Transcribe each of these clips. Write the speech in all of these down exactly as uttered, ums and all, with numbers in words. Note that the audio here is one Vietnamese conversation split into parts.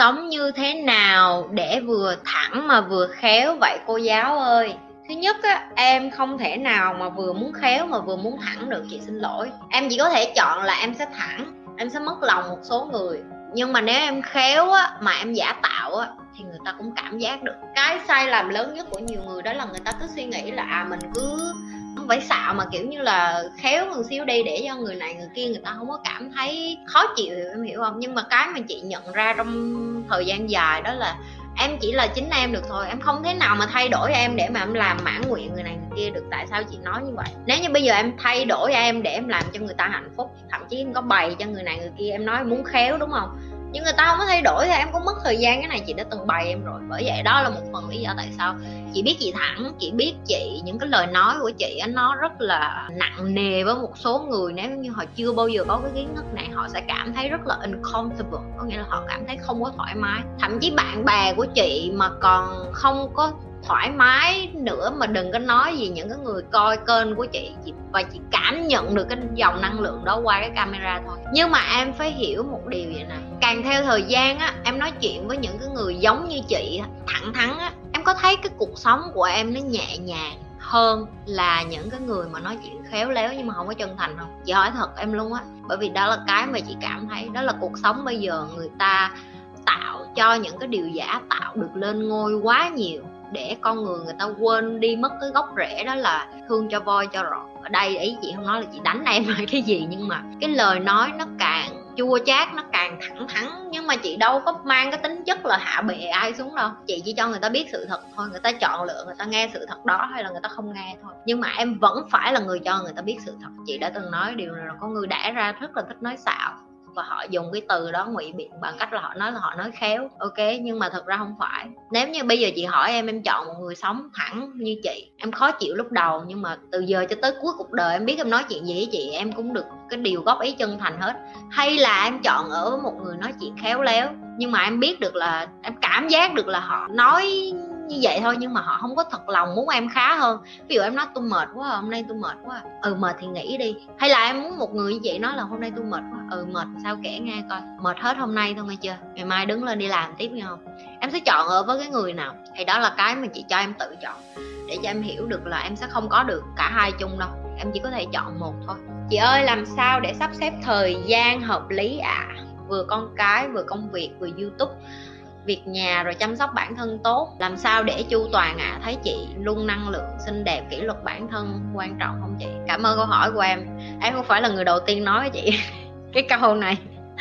sống như thế nào để vừa thẳng mà vừa khéo vậy cô giáo ơi? Thứ nhất á, em không thể nào mà vừa muốn khéo mà vừa muốn thẳng được, chị xin lỗi. Em chỉ có thể chọn là em sẽ thẳng, em sẽ mất lòng một số người. Nhưng mà nếu em khéo á, mà em giả tạo á, thì người ta cũng cảm giác được. Cái sai lầm lớn nhất của nhiều người đó là người ta cứ suy nghĩ là à mình cứ không phải xạo mà kiểu như là khéo một xíu đi để cho người này người kia người ta không có cảm thấy khó chịu, em hiểu không? Nhưng mà cái mà chị nhận ra trong thời gian dài đó là em chỉ là chính em được thôi, em không thể nào mà thay đổi em để mà em làm mãn nguyện người này người kia được. Tại sao chị nói như vậy? Nếu như bây giờ em thay đổi em để em làm cho người ta hạnh phúc, thậm chí em có bày cho người này người kia, em nói em muốn khéo đúng không, nhưng người ta không có thay đổi thì em cũng mất thời gian. Cái này chị đã từng bày em rồi. Bởi vậy đó là một phần lý do tại sao chị biết chị thẳng, chị biết chị những cái lời nói của chị nó rất là nặng nề với một số người. Nếu như họ chưa bao giờ có cái kiến thức này, họ sẽ cảm thấy rất là uncomfortable, có nghĩa là họ cảm thấy không có thoải mái. Thậm chí bạn bè của chị mà còn không có thoải mái nữa mà đừng có nói gì những cái người coi kênh của chị, chị và chị cảm nhận được cái dòng năng lượng đó qua cái camera thôi. Nhưng mà em phải hiểu một điều vậy này, càng theo thời gian á, em nói chuyện với những cái người giống như chị thẳng thắn á, em có thấy cái cuộc sống của em nó nhẹ nhàng hơn là những cái người mà nói chuyện khéo léo nhưng mà không có chân thành không? Chị hỏi thật em luôn á. Bởi vì đó là cái mà chị cảm thấy, đó là cuộc sống bây giờ người ta tạo cho những cái điều giả tạo được lên ngôi quá nhiều, để con người người ta quên đi mất cái gốc rễ, đó là thương cho voi cho rọt. Ở đây ý chị không nói là chị đánh em hay cái gì, nhưng mà cái lời nói nó càng chua chát, nó càng thẳng thắn. Nhưng mà chị đâu có mang cái tính chất là hạ bệ ai xuống đâu. Chị chỉ cho người ta biết sự thật thôi, người ta chọn lựa người ta nghe sự thật đó hay là người ta không nghe thôi. Nhưng mà em vẫn phải là người cho người ta biết sự thật. Chị đã từng nói điều này là có người đẻ ra rất là thích nói xạo, và họ dùng cái từ đó ngụy biện bằng cách là họ nói là họ nói khéo, ok, nhưng mà thật ra không phải. Nếu như bây giờ chị hỏi em em chọn một người sống thẳng như chị, em khó chịu lúc đầu nhưng mà từ giờ cho tới cuối cuộc đời em biết em nói chuyện gì với chị em cũng được cái điều góp ý chân thành hết, hay là em chọn ở với một người nói chuyện khéo léo nhưng mà em biết được là em cảm giác được là họ nói như vậy thôi nhưng mà họ không có thật lòng muốn em khá hơn. Ví dụ em nói tôi mệt quá, hôm nay tôi mệt quá, ừ mệt thì nghỉ đi. Hay là em muốn một người như vậy nói là hôm nay tôi mệt quá, ừ mệt sao kể nghe coi, mệt hết hôm nay thôi nghe chưa, ngày mai đứng lên đi làm tiếp nghe không? Em sẽ chọn ở với cái người nào? Thì đó là cái mà chị cho em tự chọn, để cho em hiểu được là em sẽ không có được cả hai chung đâu, em chỉ có thể chọn một thôi. Chị ơi làm sao để sắp xếp thời gian hợp lý ạ? À? Vừa con cái, vừa công việc, vừa YouTube, việc nhà, rồi chăm sóc bản thân tốt, làm sao để chu toàn ạ? À? Thấy chị luôn năng lượng, xinh đẹp, kỷ luật bản thân quan trọng không chị? Cảm ơn câu hỏi của em. Em không phải là người đầu tiên nói với chị cái câu này.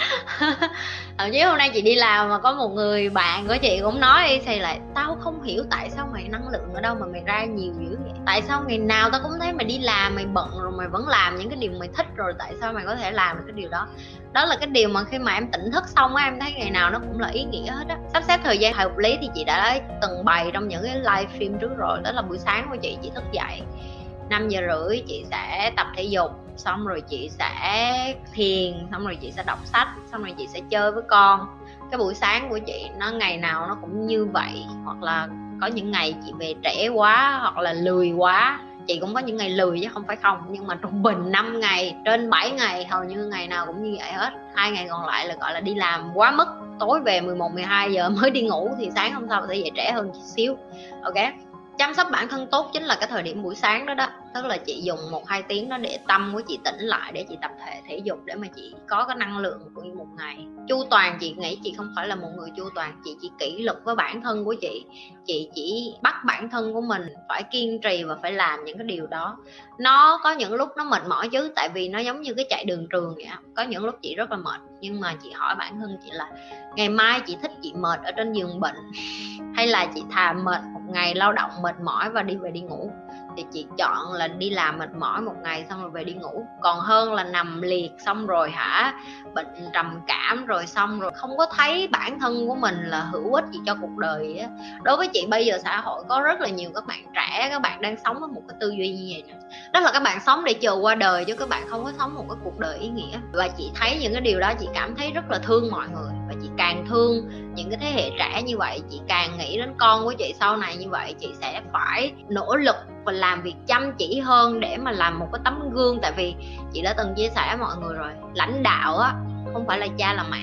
Thậm chí hôm nay chị đi làm mà có một người bạn của chị cũng nói y xì lại, tao không hiểu tại sao mày năng lượng ở đâu mà mày ra nhiều dữ vậy, tại sao ngày nào tao cũng thấy mày đi làm, mày bận rồi mày vẫn làm những cái điều mày thích, rồi tại sao mày có thể làm được cái điều đó? Đó là cái điều mà khi mà em tỉnh thức xong á, em thấy ngày nào nó cũng là ý nghĩa hết á. Sắp xếp thời gian hợp lý thì chị đã từng bày trong những cái live stream trước rồi. Đó là buổi sáng của chị chị thức dậy năm giờ rưỡi, chị sẽ tập thể dục, xong rồi chị sẽ thiền, xong rồi chị sẽ đọc sách, xong rồi chị sẽ chơi với con. Cái buổi sáng của chị nó ngày nào nó cũng như vậy, hoặc là có những ngày chị về trễ quá hoặc là lười quá. Chị cũng có những ngày lười chứ không phải không, nhưng mà trung bình năm ngày trên bảy ngày hầu như ngày nào cũng như vậy hết. Hai ngày còn lại là gọi là đi làm quá mức, tối về mười một mười hai giờ mới đi ngủ, thì sáng hôm sau sẽ dậy trễ hơn chút xíu. Ok, chăm sóc bản thân tốt chính là cái thời điểm buổi sáng đó đó. Tức là chị dùng một hai tiếng đó để tâm của chị tỉnh lại, để chị tập thể thể dục, để mà chị có cái năng lượng của một ngày. Chu toàn, chị nghĩ chị không phải là một người chu toàn. Chị chỉ kỷ luật với bản thân của chị. Chị chỉ bắt bản thân của mình phải kiên trì và phải làm những cái điều đó. Nó có những lúc nó mệt mỏi chứ, tại vì nó giống như cái chạy đường trường vậy. Có những lúc chị rất là mệt, nhưng mà chị hỏi bản thân chị là ngày mai chị thích chị mệt ở trên giường bệnh hay là chị thà mệt một ngày lao động mệt mỏi và đi về đi ngủ? Thì chị chọn là đi làm mệt mỏi một ngày xong rồi về đi ngủ, còn hơn là nằm liệt xong rồi hả bệnh trầm cảm rồi xong rồi không có thấy bản thân của mình là hữu ích gì cho cuộc đời á. Đối với chị bây giờ xã hội có rất là nhiều các bạn trẻ, các bạn đang sống với một cái tư duy như vậy nè, đó là các bạn sống để chờ qua đời chứ các bạn không có sống một cái cuộc đời ý nghĩa. Và chị thấy những cái điều đó chị cảm thấy rất là thương mọi người, và chị càng thương những cái thế hệ trẻ như vậy, chị càng nghĩ đến con của chị sau này như vậy. Chị sẽ phải nỗ lực và làm việc chăm chỉ hơn để mà làm một cái tấm gương. Tại vì chị đã từng chia sẻ với mọi người rồi, lãnh đạo á không phải là cha là mẹ,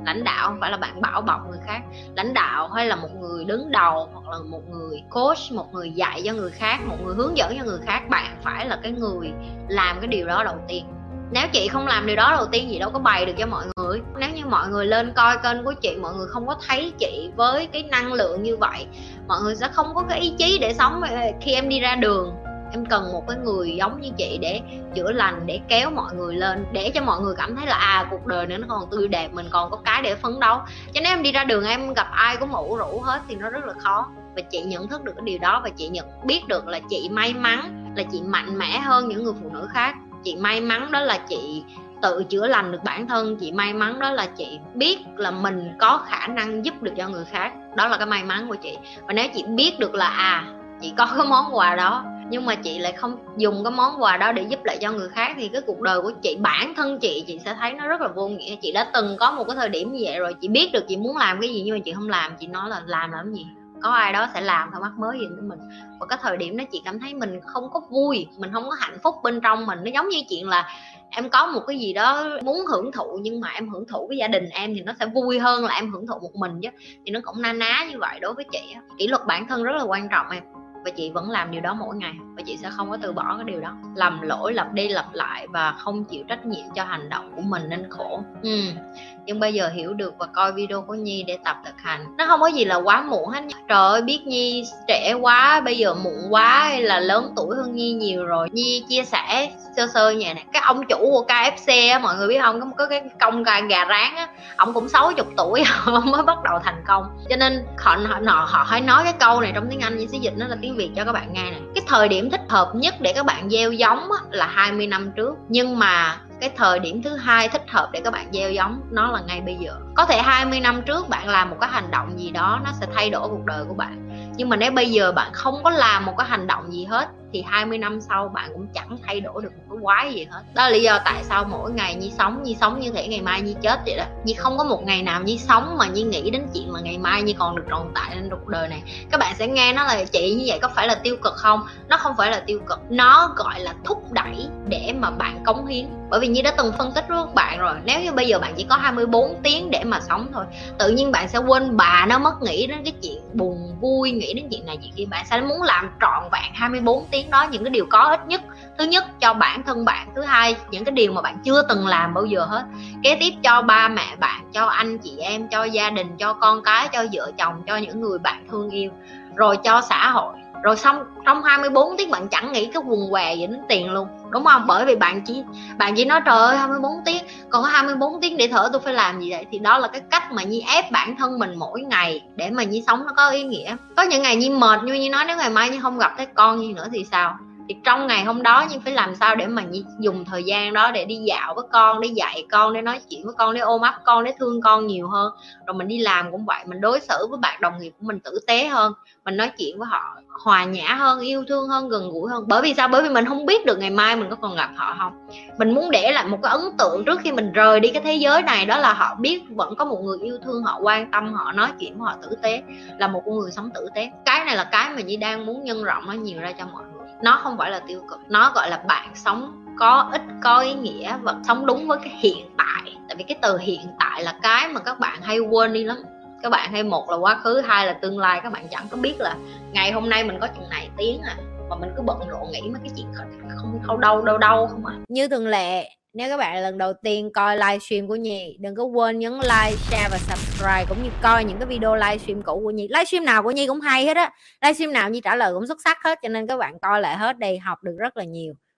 Lãnh đạo không phải là bạn bảo bọc người khác. Lãnh đạo hay là một người đứng đầu, hoặc là một người coach, một người dạy cho người khác, một người hướng dẫn cho người khác, bạn phải là cái người làm cái điều đó đầu tiên. Nếu chị không làm điều đó đầu tiên, chị đâu có bày được cho mọi người. Nếu như mọi người lên coi kênh của chị, mọi người không có thấy chị với cái năng lượng như vậy, mọi người sẽ không có cái ý chí để sống. Khi em đi ra đường, em cần một cái người giống như chị để chữa lành, để kéo mọi người lên, để cho mọi người cảm thấy là à, cuộc đời này nó còn tươi đẹp, mình còn có cái để phấn đấu. Cho nên em đi ra đường em gặp ai cũng ủ rũ hết thì nó rất là khó. Và chị nhận thức được cái điều đó, và chị nhận biết được là chị may mắn, là chị mạnh mẽ hơn những người phụ nữ khác. Chị may mắn đó là chị tự chữa lành được bản thân. Chị may mắn đó là chị biết là mình có khả năng giúp được cho người khác. Đó là cái may mắn của chị. Và nếu chị biết được là à, chị có cái món quà đó, nhưng mà chị lại không dùng cái món quà đó để giúp lại cho người khác, thì cái cuộc đời của chị, bản thân chị, chị sẽ thấy nó rất là vô nghĩa. Chị đã từng có một cái thời điểm như vậy rồi. Chị biết được chị muốn làm cái gì nhưng mà chị không làm. Chị nói là làm làm gì, có ai đó sẽ làm thôi, mắc mới gì với mình. Và cái thời điểm đó chị cảm thấy mình không có vui, mình không có hạnh phúc bên trong mình. Nó giống như chuyện là em có một cái gì đó muốn hưởng thụ, nhưng mà em hưởng thụ với gia đình em thì nó sẽ vui hơn là em hưởng thụ một mình chứ. Thì nó cũng na ná như vậy đối với chị. Kỷ luật bản thân rất là quan trọng em, và chị vẫn làm điều đó mỗi ngày, và chị sẽ không có từ bỏ cái điều đó. Lầm lỗi lặp đi lặp lại và không chịu trách nhiệm cho hành động của mình nên khổ. ừ. Nhưng bây giờ hiểu được và coi video của Nhi để tập thực hành. Nó không có gì là quá muộn hết. Trời ơi, biết Nhi trẻ quá, bây giờ muộn quá, hay là lớn tuổi hơn Nhi nhiều rồi. Nhi chia sẻ sơ sơ như vậy nè. Cái ông chủ của ca ép xê á, mọi người biết không, có có cái công ca gà rán á, ông cũng sáu mươi tuổi mới bắt đầu thành công. Cho nên họ họ họ hay nói cái câu này trong tiếng Anh, Nhi sẽ dịch nó là tiếng Việt cho các bạn nghe nè. Cái thời điểm thích hợp nhất để các bạn gieo giống á, là hai mươi năm trước, nhưng mà cái thời điểm thứ hai thích hợp để các bạn gieo giống nó là ngay bây giờ. Có thể hai mươi năm trước bạn làm một cái hành động gì đó nó sẽ thay đổi cuộc đời của bạn, nhưng mà nếu bây giờ bạn không có làm một cái hành động gì hết thì hai mươi năm sau bạn cũng chẳng thay đổi được một cái quái gì hết. Đó là lý do tại sao mỗi ngày Nhi sống Nhi sống như thể ngày mai Nhi chết vậy đó. Nhi không có một ngày nào Nhi sống mà Nhi nghĩ đến chuyện mà ngày mai Nhi còn được tồn tại trên cuộc đời này. Các bạn sẽ nghe nó là chị như vậy có phải là tiêu cực không? Nó không phải là tiêu cực, nó gọi là thúc đẩy để mà bạn cống hiến. Bởi vì Nhi đã từng phân tích với các bạn rồi, nếu như bây giờ bạn chỉ có hai mươi bốn tiếng để mà sống thôi, tự nhiên bạn sẽ quên bà nó mất, nghĩ đến cái chuyện buồn vui, nghĩ đến chuyện này chuyện kia. Bạn sẽ muốn làm trọn vẹn hai mươi bốn tiếng đó những cái điều có ích nhất. Thứ nhất cho bản thân bạn, thứ hai những cái điều mà bạn chưa từng làm bao giờ hết, kế tiếp cho ba mẹ bạn, cho anh chị em, cho gia đình, cho con cái, cho vợ chồng, cho những người bạn thương yêu, rồi cho xã hội. Rồi xong trong hai mươi bốn tiếng bạn chẳng nghĩ cái quần què gì đến tiền luôn, đúng không? Bởi vì bạn chỉ bạn chỉ nói trời ơi hai mươi bốn tiếng, còn có hai mươi bốn tiếng để thở tôi phải làm gì vậy? Thì đó là cái cách mà Nhi ép bản thân mình mỗi ngày để mà Nhi sống nó có ý nghĩa. Có những ngày Nhi mệt như Nhi nói, nếu ngày mai Nhi không gặp thấy con Nhi nữa thì sao? Thì trong ngày hôm đó Nhi phải làm sao để mà Nhi dùng thời gian đó để đi dạo với con, để dạy con, để nói chuyện với con, để ôm ấp con, để thương con nhiều hơn. Rồi mình đi làm cũng vậy, mình đối xử với bạn đồng nghiệp của mình tử tế hơn, mình nói chuyện với họ hòa nhã hơn, yêu thương hơn, gần gũi hơn. Bởi vì sao? Bởi vì mình không biết được ngày mai mình có còn gặp họ không. Mình muốn để lại một cái ấn tượng trước khi mình rời đi cái thế giới này, đó là họ biết vẫn có một người yêu thương họ, quan tâm họ, nói chuyện với họ tử tế, là một con người sống tử tế. Cái này là cái mà Nhi đang muốn nhân rộng nó nhiều ra cho mọi người. Nó không phải là tiêu cực, nó gọi là bạn sống có ích, có ý nghĩa và sống đúng với cái hiện tại. Tại vì cái từ hiện tại là cái mà các bạn hay quên đi lắm. Các bạn hay một là quá khứ, hai là tương lai. Các bạn chẳng có biết là ngày hôm nay mình có chừng này tiếng à, mà mình cứ bận rộn nghĩ mấy cái chuyện không không đâu đâu đâu không à. Như thường lệ, nếu các bạn là lần đầu tiên coi livestream của Nhi, đừng có quên nhấn like, share và subscribe, cũng như coi những cái video livestream cũ của Nhi. Livestream nào của Nhi cũng hay hết á, livestream nào Nhi trả lời cũng xuất sắc hết, cho nên các bạn coi lại hết đây, học được rất là nhiều.